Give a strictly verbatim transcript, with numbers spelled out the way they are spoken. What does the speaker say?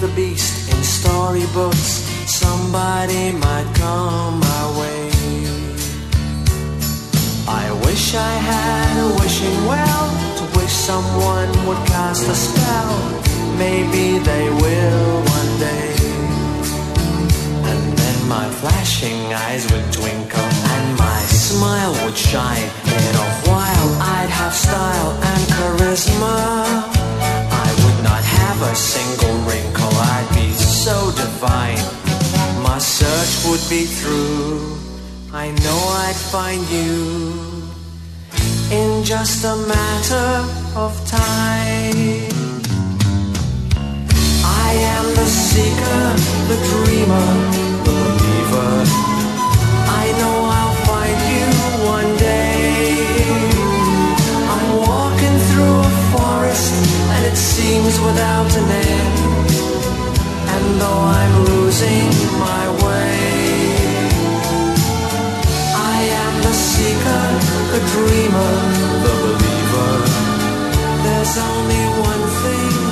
the beast in storybooks, somebody might come my way. I wish I had a wishing well to wish someone would cast a spell. Maybe they will one day. And then my flashing eyes would twinkle and my smile would shine. In a while I'd have style and charisma. I would not have a single wrinkle. I'd be so divine. My search would be through. I know I'd find you in just a matter of time. I am the seeker, the dreamer, the believer. I know I'll find you one day. I'm walking through a forest and it seems without an end. And though I'm losing my way, I am the seeker, the dreamer, the believer. There's only one thing